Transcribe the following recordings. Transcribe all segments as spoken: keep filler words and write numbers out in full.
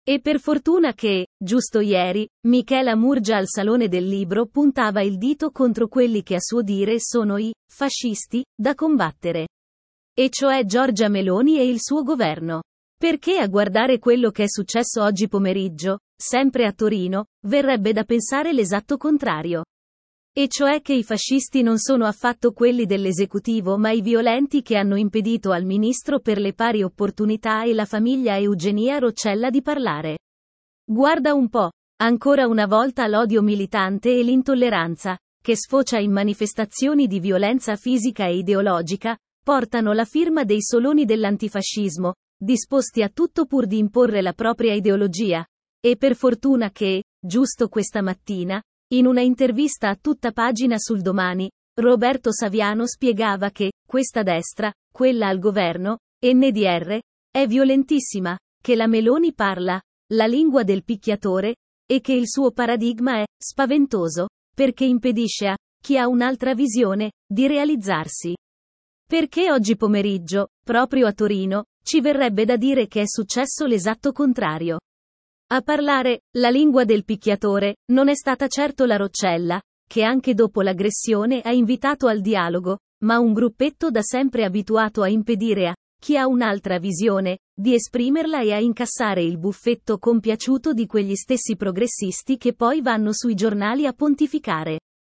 E per fortuna che, giusto ieri, Michela Murgia al Salone del Libro puntava il dito contro quelli che a suo dire sono i fascisti da combattere. E cioè Giorgia Meloni e il suo governo. Perché a guardare quello che è successo oggi pomeriggio, sempre a Torino, verrebbe da pensare l'esatto contrario. E cioè che i fascisti non sono affatto quelli dell'esecutivo ma i violenti che hanno impedito al ministro per le pari opportunità e la famiglia Eugenia Roccella di parlare. Guarda un po', ancora una volta l'odio militante e l'intolleranza, che sfocia in manifestazioni di violenza fisica e ideologica, portano la firma dei soloni dell'antifascismo, disposti a tutto pur di imporre la propria ideologia. E per fortuna che, giusto questa mattina, in una intervista a tutta pagina sul Domani, Roberto Saviano spiegava che questa destra, quella al governo, N D R, è violentissima, che la Meloni parla la lingua del picchiatore, e che il suo paradigma è spaventoso, perché impedisce a chi ha un'altra visione di realizzarsi. Perché oggi pomeriggio, proprio a Torino, ci verrebbe da dire che è successo l'esatto contrario. A parlare la lingua del picchiatore non è stata certo la Roccella, che anche dopo l'aggressione ha invitato al dialogo, ma un gruppetto da sempre abituato a impedire a chi ha un'altra visione di esprimerla e a incassare il buffetto compiaciuto di quegli stessi progressisti che poi vanno sui giornali a pontificare.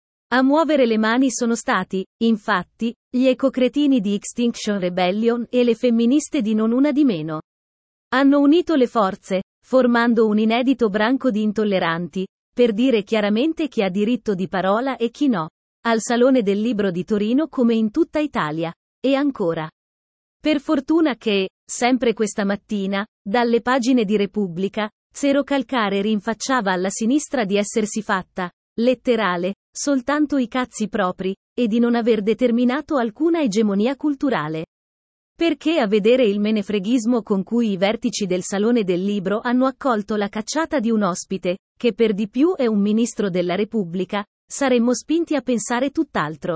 A muovere le mani sono stati, infatti, gli ecocretini di Extinction Rebellion e le femministe di Non Una di Meno. Hanno unito le forze, formando un inedito branco di intolleranti, per dire chiaramente chi ha diritto di parola e chi no, al Salone del Libro di Torino come in tutta Italia. E ancora. Per fortuna che, sempre questa mattina, dalle pagine di Repubblica, Zero Calcare rinfacciava alla sinistra di essersi fatta, letterale, soltanto i cazzi propri, e di non aver determinato alcuna egemonia culturale. Perché a vedere il menefreghismo con cui i vertici del Salone del Libro hanno accolto la cacciata di un ospite, che per di più è un ministro della Repubblica, saremmo spinti a pensare tutt'altro.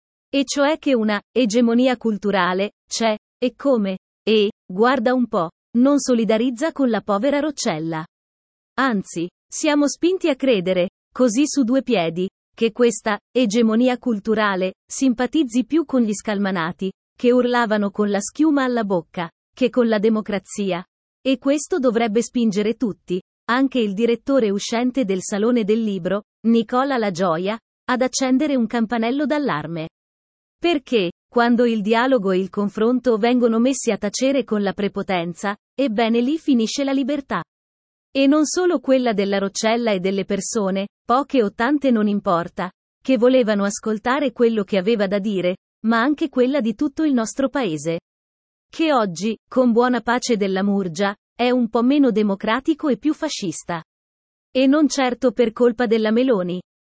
E cioè che una egemonia culturale c'è, e come, e, guarda un po', non solidarizza con la povera Roccella. Anzi, siamo spinti a credere, così su due piedi, che questa egemonia culturale simpatizzi più con gli scalmanati, che urlavano con la schiuma alla bocca, che con la democrazia. E questo dovrebbe spingere tutti, anche il direttore uscente del Salone del Libro, Nicola La Gioia, ad accendere un campanello d'allarme. Perché, quando il dialogo e il confronto vengono messi a tacere con la prepotenza, ebbene lì finisce la libertà. E non solo quella della Roccella e delle persone, poche o tante non importa, che volevano ascoltare quello che aveva da dire, ma anche quella di tutto il nostro paese. Che oggi, con buona pace della Murgia, è un po' meno democratico e più fascista. E non certo per colpa della Meloni.